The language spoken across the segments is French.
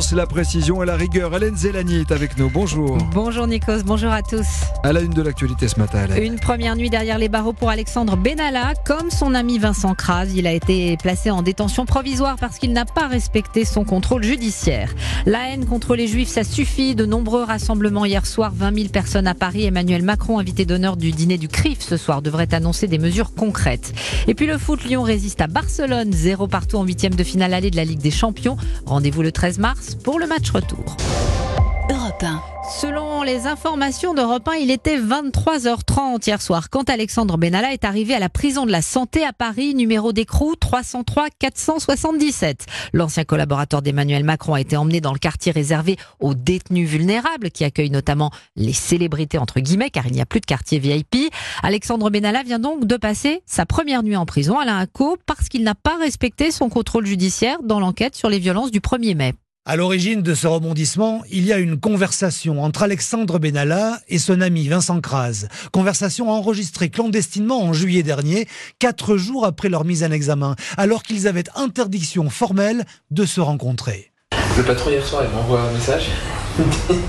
l'excellence, la précision et la rigueur. Hélène Zélani est avec nous. Bonjour. Bonjour Nikos, bonjour à tous. À la une de l'actualité ce matin, Hélène. Une première nuit derrière les barreaux pour Alexandre Benalla. Comme son ami Vincent Kras, il a été placé en détention provisoire parce qu'il n'a pas respecté son contrôle judiciaire. La haine contre les Juifs, ça suffit. De nombreux rassemblements hier soir, 20 000 personnes à Paris. Emmanuel Macron, invité d'honneur du dîner du CRIF ce soir, devrait annoncer des mesures concrètes. Et puis le foot, Lyon résiste à Barcelone. 0 partout en 8e de finale aller de la Ligue des Champions. Rendez-vous le 13 mars pour le match retour. Europe 1. Selon les informations d'Europe 1, il était 23h30 hier soir quand Alexandre Benalla est arrivé à la prison de la Santé à Paris, numéro d'écrou 303 477. L'ancien collaborateur d'Emmanuel Macron a été emmené dans le quartier réservé aux détenus vulnérables qui accueille notamment les célébrités entre guillemets car il n'y a plus de quartier VIP. Alexandre Benalla vient donc de passer sa première nuit en prison à l'INCO parce qu'il n'a pas respecté son contrôle judiciaire dans l'enquête sur les violences du 1er mai. À l'origine de ce rebondissement, il y a une conversation entre Alexandre Benalla et son ami Vincent Kras. Conversation enregistrée clandestinement en juillet dernier, 4 jours après leur mise en examen, alors qu'ils avaient interdiction formelle de se rencontrer. Le patron hier soir, il m'envoie un message. Il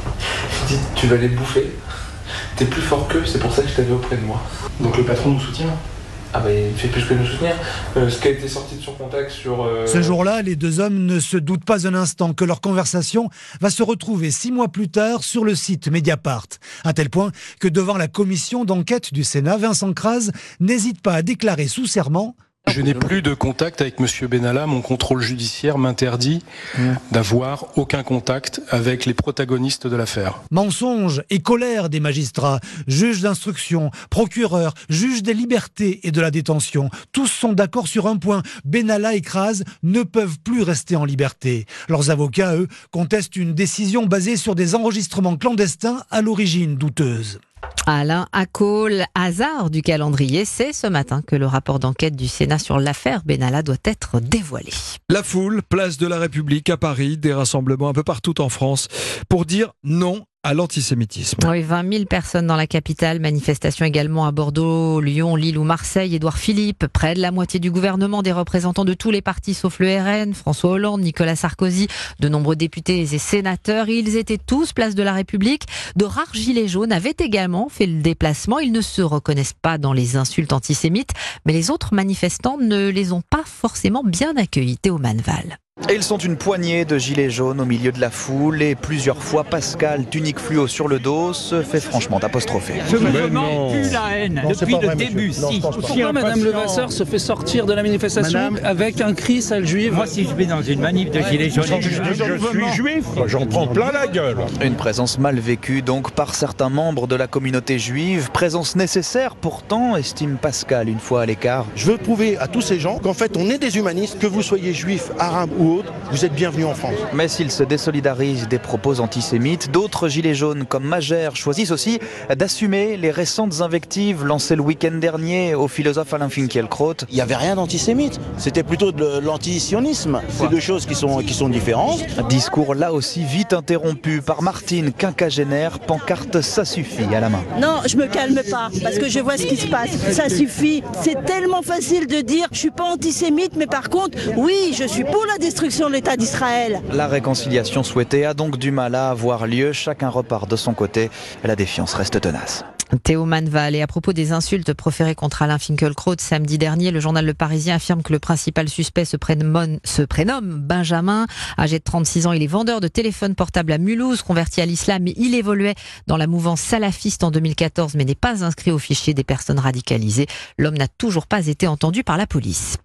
dit « Tu vas les bouffer. T'es plus fort qu'eux, c'est pour ça que je t'avais auprès de moi. » Donc le patron nous soutient ? Ah bah il fait plus que nous soutenir. Ce qui a été sorti de son contact sur... Ce jour-là, les deux hommes ne se doutent pas un instant que leur conversation va se retrouver 6 mois plus tard sur le site Mediapart. À tel point que devant la commission d'enquête du Sénat, Vincent Kras n'hésite pas à déclarer sous serment: je n'ai plus de contact avec Monsieur Benalla. Mon contrôle judiciaire m'interdit d'avoir aucun contact avec les protagonistes de l'affaire. Mensonge et colère des magistrats, juges d'instruction, procureurs, juges des libertés et de la détention. Tous sont d'accord sur un point. Benalla et Kras ne peuvent plus rester en liberté. Leurs avocats, eux, contestent une décision basée sur des enregistrements clandestins à l'origine douteuse. Alain Accol, hasard du calendrier, c'est ce matin que le rapport d'enquête du Sénat sur l'affaire Benalla doit être dévoilé. La foule, place de la République à Paris, des rassemblements un peu partout en France pour dire non à l'antisémitisme. Oui, 20 000 personnes dans la capitale, manifestation également à Bordeaux, Lyon, Lille ou Marseille. Édouard Philippe, près de la moitié du gouvernement, des représentants de tous les partis sauf le RN, François Hollande, Nicolas Sarkozy, de nombreux députés et sénateurs. Ils étaient tous place de la République. De rares gilets jaunes avaient également fait le déplacement. Ils ne se reconnaissent pas dans les insultes antisémites, mais les autres manifestants ne les ont pas forcément bien accueillis. Théo Manval. Et ils sont une poignée de gilets jaunes au milieu de la foule et plusieurs fois Pascal, tunique fluo sur le dos, se fait franchement apostropher. Ce mouvement pue la haine depuis le début. Pourquoi Madame Levasseur se fait sortir de la manifestation avec un cri sale juive? Moi, si je vais dans une manif de gilets jaunes, je suis juif, j'en prends plein la gueule. Une présence mal vécue donc par certains membres de la communauté juive, présence nécessaire pourtant, estime Pascal une fois à l'écart. Je veux prouver à tous ces gens qu'en fait on est des humanistes, que vous soyez juif, arabe ou autre, vous êtes bienvenus en France. Mais s'ils se désolidarisent des propos antisémites, d'autres gilets jaunes comme Magère choisissent aussi d'assumer les récentes invectives lancées le week-end dernier au philosophe Alain Finkielkraut. Il n'y avait rien d'antisémite, c'était plutôt de l'antisionisme. C'est deux choses qui sont différentes. Un discours là aussi vite interrompu par Martine, quinquagénaire, pancarte ça suffit à la main. Non, je me calme pas parce que je vois ce qui se passe. Ça suffit. C'est tellement facile de dire je suis pas antisémite, mais par contre, oui, je suis pour la destruction de l'État d'Israël. La réconciliation souhaitée a donc du mal à avoir lieu. Chacun repart de son côté. La défiance reste tenace. Théo Manval. Et à propos des insultes proférées contre Alain Finkielkraut samedi dernier, le journal Le Parisien affirme que le principal suspect se prénomme Benjamin. Âgé de 36 ans, il est vendeur de téléphones portables à Mulhouse, converti à l'islam, et il évoluait dans la mouvance salafiste en 2014, mais n'est pas inscrit au fichier des personnes radicalisées. L'homme n'a toujours pas été entendu par la police.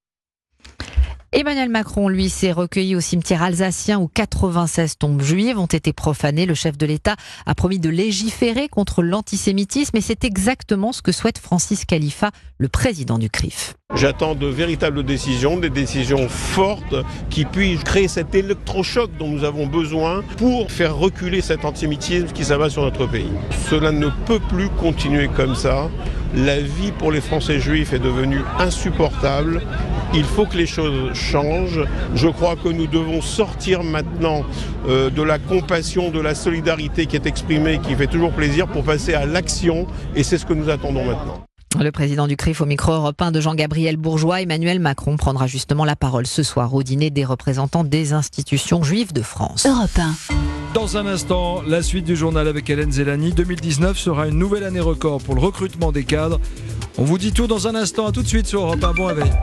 Emmanuel Macron, lui, s'est recueilli au cimetière alsacien où 96 tombes juives ont été profanées. Le chef de l'État a promis de légiférer contre l'antisémitisme et c'est exactement ce que souhaite Francis Khalifa, le président du CRIF. J'attends de véritables décisions, des décisions fortes qui puissent créer cet électrochoc dont nous avons besoin pour faire reculer cet antisémitisme qui s'abat sur notre pays. Cela ne peut plus continuer comme ça. La vie pour les Français juifs est devenue insupportable. Il faut que les choses changent. Je crois que nous devons sortir maintenant de la compassion, de la solidarité qui est exprimée, qui fait toujours plaisir, pour passer à l'action. Et c'est ce que nous attendons maintenant. Le président du CRIF au micro Europe 1 de Jean-Gabriel Bourgeois. Emmanuel Macron prendra justement la parole ce soir au dîner des représentants des institutions juives de France. Europe 1. Dans un instant, la suite du journal avec Hélène Zélani. 2019 sera une nouvelle année record pour le recrutement des cadres. On vous dit tout dans un instant. À tout de suite sur Europe 1. Bon réveil.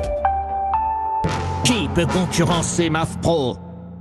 Qui peut concurrencer MAF Pro?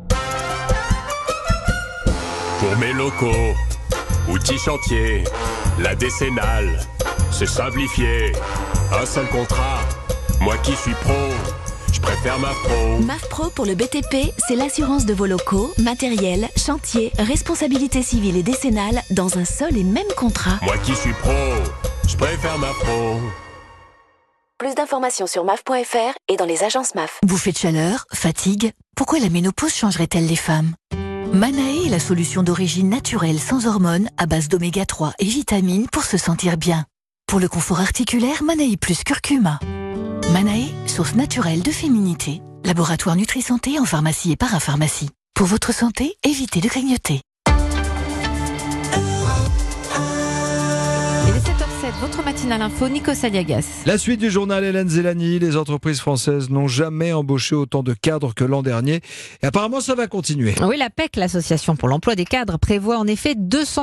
Pour mes locaux, outils chantier, la décennale, c'est simplifié. Un seul contrat, moi qui suis pro, je préfère MAF Pro. MAF Pro pour le BTP, c'est l'assurance de vos locaux, matériel, chantier, responsabilité civile et décennale dans un seul et même contrat. Moi qui suis pro, je préfère MAF Pro. Plus d'informations sur MAF.fr et dans les agences MAF. Bouffée de chaleur, fatigue, pourquoi la ménopause changerait-elle les femmes? Manae est la solution d'origine naturelle sans hormones à base d'oméga 3 et vitamines pour se sentir bien. Pour le confort articulaire, Manae plus curcuma. Manae, source naturelle de féminité. Laboratoire Nutri-Santé en pharmacie et parapharmacie. Pour votre santé, évitez de grignoter. Votre matinale info, Nico Saliagas. La suite du journal Hélène Zélani. Les entreprises françaises n'ont jamais embauché autant de cadres que l'an dernier. Et apparemment, ça va continuer. Oui, la PEC, l'Association pour l'emploi des cadres, prévoit en effet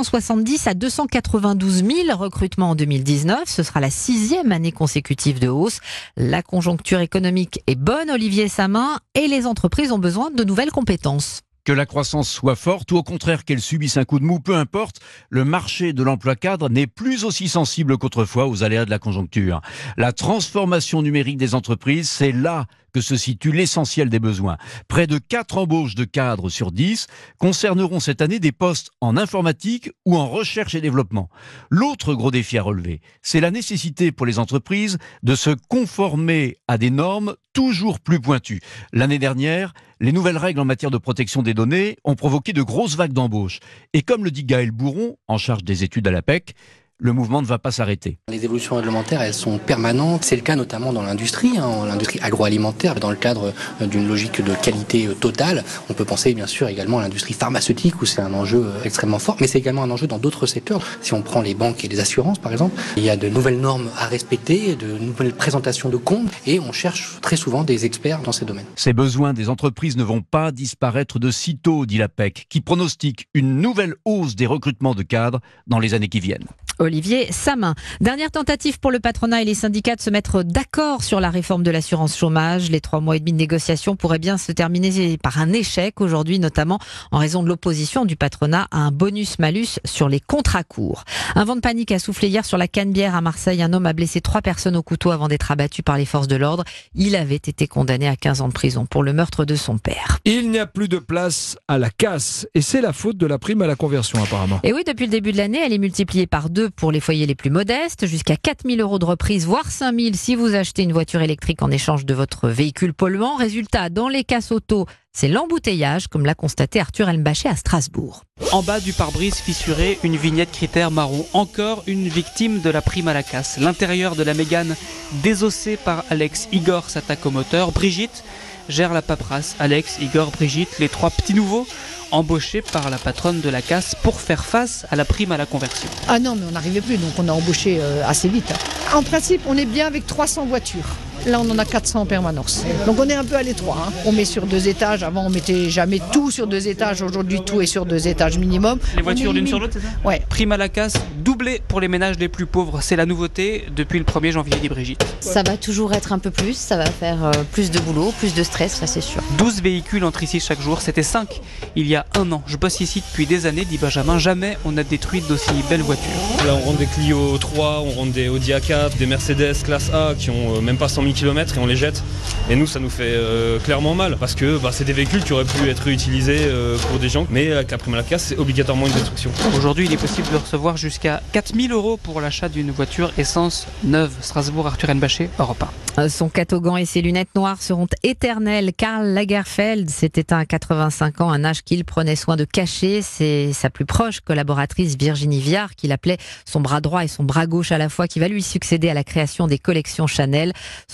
270 à 292 000 recrutements en 2019. Ce sera la 6e année consécutive de hausse. La conjoncture économique est bonne, Olivier Samin, et les entreprises ont besoin de nouvelles compétences. Que la croissance soit forte ou au contraire qu'elle subisse un coup de mou, peu importe, le marché de l'emploi cadre n'est plus aussi sensible qu'autrefois aux aléas de la conjoncture. La transformation numérique des entreprises, c'est là que se situe l'essentiel des besoins. Près de 4 embauches de cadres sur 10 concerneront cette année des postes en informatique ou en recherche et développement. L'autre gros défi à relever, c'est la nécessité pour les entreprises de se conformer à des normes toujours plus pointues. L'année dernière, les nouvelles règles en matière de protection des données ont provoqué de grosses vagues d'embauches. Et comme le dit Gaël Bourron, en charge des études à la PEC, le mouvement ne va pas s'arrêter. Les évolutions réglementaires, elles sont permanentes. C'est le cas notamment dans l'industrie, l'industrie agroalimentaire, dans le cadre d'une logique de qualité totale. On peut penser bien sûr également à l'industrie pharmaceutique où c'est un enjeu extrêmement fort, mais c'est également un enjeu dans d'autres secteurs. Si on prend les banques et les assurances par exemple, il y a de nouvelles normes à respecter, de nouvelles présentations de comptes et on cherche très souvent des experts dans ces domaines. Ces besoins des entreprises ne vont pas disparaître de sitôt, dit la PEC, qui pronostique une nouvelle hausse des recrutements de cadres dans les années qui viennent. Olivier Samin. Dernière tentative pour le patronat et les syndicats de se mettre d'accord sur la réforme de l'assurance chômage. Les 3 mois et demi de négociation pourraient bien se terminer par un échec aujourd'hui, notamment en raison de l'opposition du patronat à un bonus-malus sur les contrats courts. Un vent de panique a soufflé hier sur la Canebière à Marseille. Un homme a blessé 3 personnes au couteau avant d'être abattu par les forces de l'ordre. Il avait été condamné à 15 ans de prison pour le meurtre de son père. Il n'y a plus de place à la casse et c'est la faute de la prime à la conversion apparemment. Et oui, depuis le début de l'année, elle est multipliée par 2 pour les foyers les plus modestes, jusqu'à 4 000 € de reprise, voire 5 000 si vous achetez une voiture électrique en échange de votre véhicule polluant. Résultat, dans les casses auto, c'est l'embouteillage, comme l'a constaté Arthur Elmbaché à Strasbourg. En bas du pare-brise fissuré, une vignette critère marron. Encore une victime de la prime à la casse. L'intérieur de la Mégane désossé par Alex. Igor s'attaque au moteur. Brigitte gère la paperasse. Alex, Igor, Brigitte, les 3 petits nouveaux embauchés par la patronne de la casse pour faire face à la prime à la conversion. Ah non, mais on n'arrivait plus, donc on a embauché assez vite. En principe, on est bien avec 300 voitures. Là, on en a 400 en permanence. Donc on est un peu à l'étroit. On met sur 2 étages. Avant, on mettait jamais tout sur 2 étages. Aujourd'hui, tout est sur 2 étages minimum. Les voitures l'une sur l'autre, c'est ça ? Ouais. Prime à la casse doublée pour les ménages les plus pauvres. C'est la nouveauté depuis le 1er janvier, dit Brigitte. Ça va toujours être un peu plus. Ça va faire plus de boulot, plus de stress, ça c'est sûr. 12 véhicules entrent ici chaque jour. C'était 5 il y a 1 an. Je bosse ici depuis des années, dit Benjamin. Jamais on a détruit d'aussi belles voitures. Là, on rentre des Clio 3, on rentre des Audi A4, des Mercedes classe A qui ont même pas 100 000 km et on les jette. Et nous, ça nous fait clairement mal parce que c'est des véhicules qui auraient pu être utilisés pour des gens, mais avec la prime à la casse, c'est obligatoirement une destruction. Aujourd'hui, il est possible de recevoir jusqu'à 4 000 € pour l'achat d'une voiture essence neuve. Strasbourg, Arthur Elmbaché, Europe 1. Son catogan et ses lunettes noires seront éternels. Karl Lagerfeld s'est éteint à 85 ans, un âge qu'il prenait soin de cacher. C'est sa plus proche collaboratrice Virginie Viard, qu'il appelait son bras droit et son bras gauche à la fois, qui va lui succéder à la création des collections Chanel. Son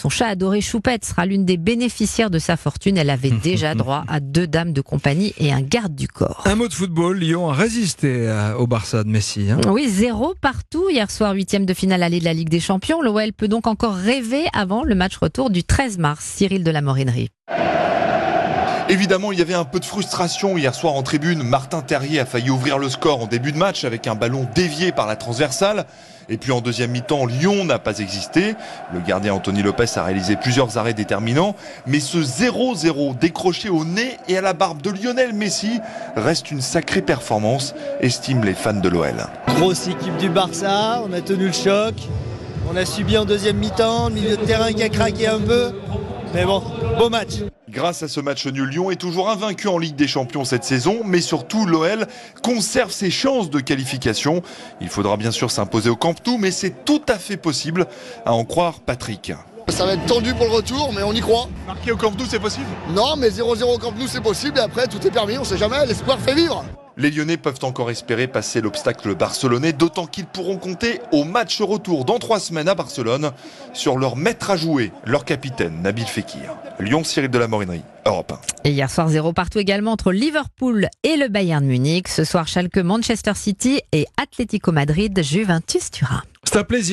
Son chat adoré Choupette sera l'une des bénéficiaires de sa fortune. Elle avait déjà droit à 2 dames de compagnie et un garde du corps. Un mot de football, Lyon a résisté au Barça de Messi. Oui, 0 partout. Hier soir, 8e de finale allée de la Ligue des Champions. L'OL peut donc encore rêver avant le match retour du 13 mars. Cyril de la Morinerie. Évidemment, il y avait un peu de frustration hier soir en tribune. Martin Terrier a failli ouvrir le score en début de match avec un ballon dévié par la transversale. Et puis en deuxième mi-temps, Lyon n'a pas existé. Le gardien Anthony Lopez a réalisé plusieurs arrêts déterminants. Mais ce 0-0 décroché au nez et à la barbe de Lionel Messi reste une sacrée performance, estiment les fans de l'OL. Grosse équipe du Barça, on a tenu le choc. On a subi en deuxième mi-temps, le milieu de terrain qui a craqué un peu. Mais bon, beau match. Grâce à ce match nul, Lyon est toujours invaincu en Ligue des Champions cette saison, mais surtout l'OL conserve ses chances de qualification. Il faudra bien sûr s'imposer au Camp Nou, mais c'est tout à fait possible, à en croire Patrick. Ça va être tendu pour le retour, mais on y croit. Marquer au Camp Nou, c'est possible? Non, mais 0-0 au Camp Nou, c'est possible, et après, tout est permis, on sait jamais, l'espoir fait vivre. Les Lyonnais peuvent encore espérer passer l'obstacle barcelonais, d'autant qu'ils pourront compter au match retour dans 3 semaines à Barcelone sur leur maître à jouer, leur capitaine Nabil Fekir. Lyon, Cyril de la Morinerie, Europe 1. Et hier soir, 0 partout également entre Liverpool et le Bayern Munich. Ce soir, Schalke, Manchester City et Atlético Madrid, Juventus Turin. C'est un plaisir.